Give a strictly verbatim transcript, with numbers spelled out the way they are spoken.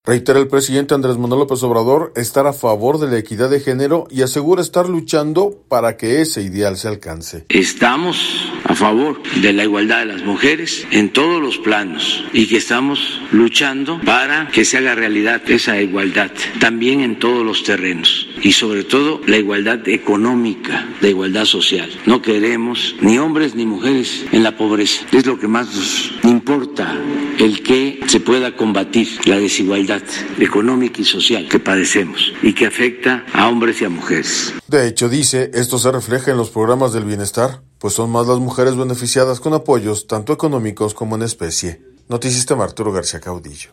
Reitera el presidente Andrés Manuel López Obrador estar a favor de la equidad de género y asegura estar luchando para que ese ideal se alcance. Estamos a favor de la igualdad de las mujeres en todos los planos y que estamos luchando para que se haga realidad esa igualdad también en todos los terrenos y sobre todo la igualdad económica, la igualdad social. No queremos ni hombres ni mujeres en la pobreza. Es lo que más nos importa, el que se pueda combatir la desigualdad económica y social que padecemos y que afecta a hombres y a mujeres. De hecho, dice, esto se refleja en los programas del bienestar, pues son más las mujeres beneficiadas con apoyos tanto económicos como en especie. Noticista Arturo García Caudillo.